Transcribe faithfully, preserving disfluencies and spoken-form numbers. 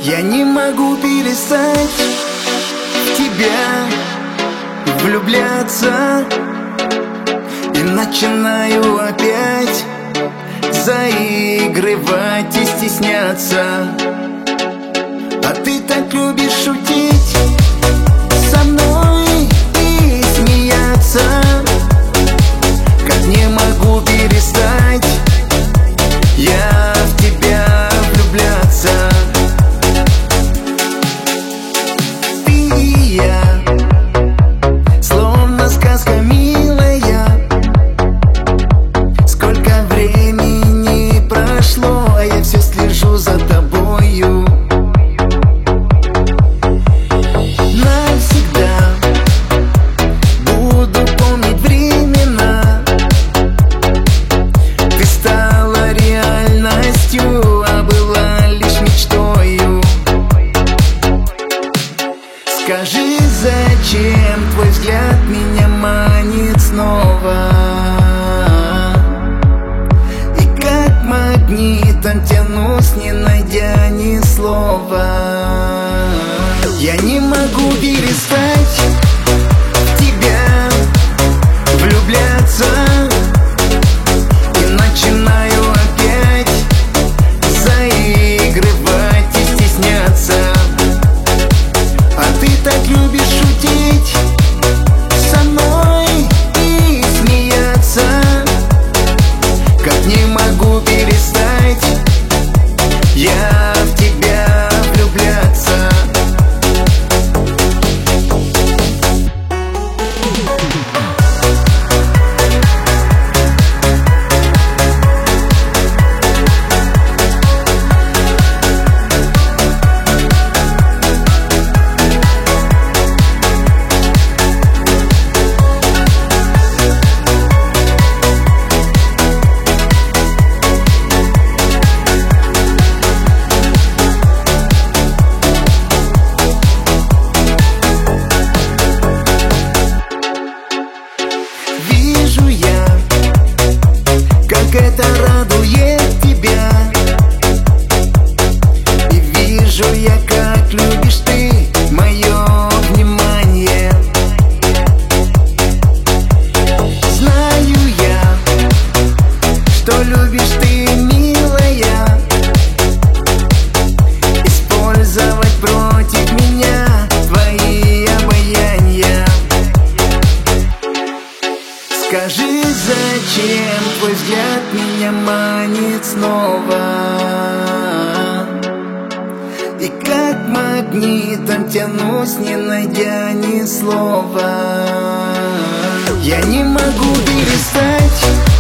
Я не могу перестать в тебя влюбляться и начинаю опять заигрывать и стесняться. А ты так любишь шутить со мной и смеяться. Как не могу перестать я в тебя влюбляться. Ты и я, словно сказка милая. Сколько времени прошло, а я все слежу за тобою. Навсегда буду помнить времена. Ты стала реальностью, а была лишь мечтою. Скажи, зачем твой взгляд меня манит снова? И как магнитом тянусь, не найдя ни слова. Я не могу перестать в тебя влюбляться и начинаю опять заигрывать и стесняться. А ты так любишь шутить со мной и смеяться. Как не могу перестать я в тебя влюбляться. Вижу я, как это радует тебя, и вижу я, как любишь ты мое внимание. Знаю я, что любишь ты, милая, использовать против меня твои обаяния. Скажи, зачем твой взгляд меня манит снова? И как магнитом тянусь, не найдя ни слова. Я не могу перестать